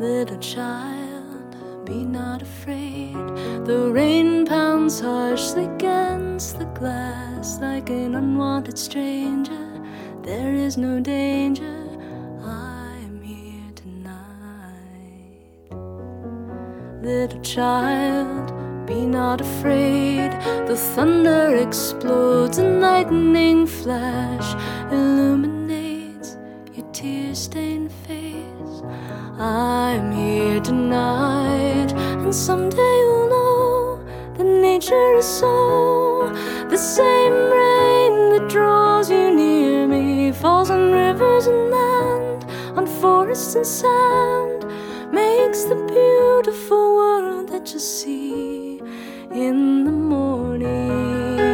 Little child, be not afraid. The rain pounds harshly against the glass like an unwanted stranger. There is no danger, I am here tonight. Little child, be not afraid. The thunder explodes, a lightning flash illuminates your tear-stained face. I'm here tonight, and someday you'll know that nature is so. The same rain that draws you near me falls on rivers and land, on forests and sand, makes the beautiful world that you see in the morning.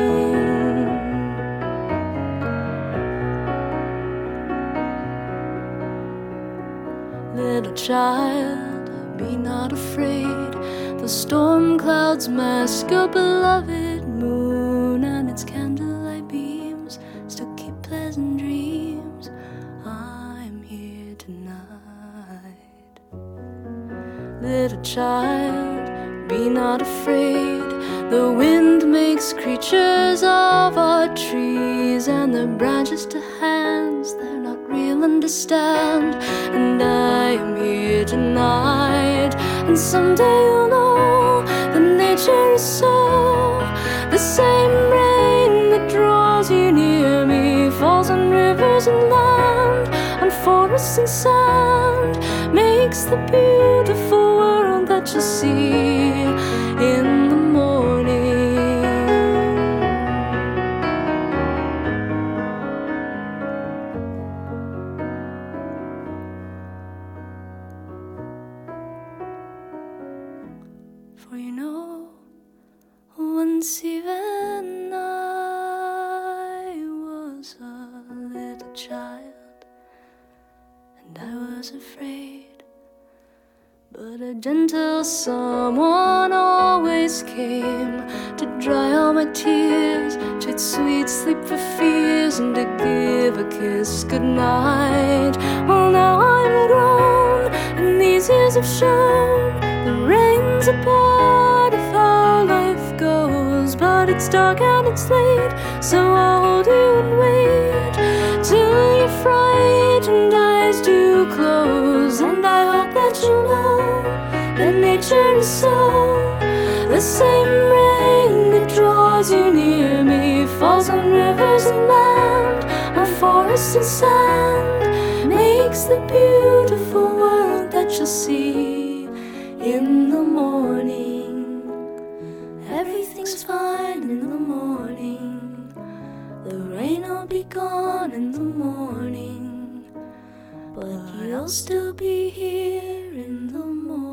Little child, be not afraid. The storm clouds mask your beloved moon, and its candlelight beams still keep pleasant dreams. I'm here tonight. Little child, be not afraid. The wind makes creatures of our trees, and the branches to hands they're not real understand. And I am here tonight, and someday you'll know that nature is so. The same rain that draws you near me falls on rivers and land, on forests and sand, makes the beautiful world that you see in the morning. For you know, once even I was a little child, and I was afraid. But a gentle someone always came to dry all my tears, trade sweet sleep for fears, and to give a kiss goodnight. Well, now I'm grown, and these years have shown the rain's a part of how life goes. But it's dark and it's late, so I'll hold you and wait till your frightened eyes do close. And I hope that you know that nature is so. The same rain that draws you near me falls on rivers and land, on forests and sand, makes the beautiful world that you'll see in the morning. Everything's fine in the morning. The rain will be gone in the morning, but you'll still be here in the morning.